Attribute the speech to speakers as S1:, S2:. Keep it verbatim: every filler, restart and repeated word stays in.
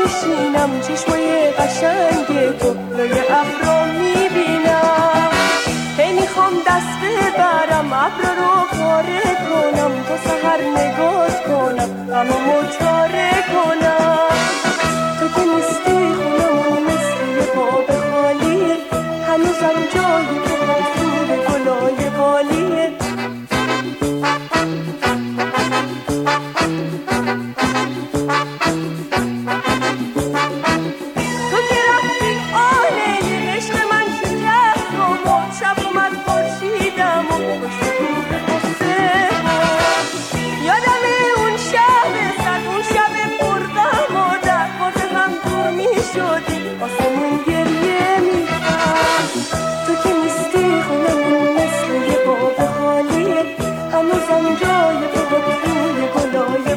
S1: میشینم چشمای قشنگ تو روی ابرا میبینم، هی میخوام دست ببرم ابرا رو پاره کنم، تا سحر نگات کنم غمامو چاره کنم. تو که نیستی خونمون مثل یه باب خالیه، هنوزم جای تو توی گلای بالیه. آسمون گریه میکنم، تو که نیستی خونمون مثل یه باب خالیه، هنوزم جای تو توی گلای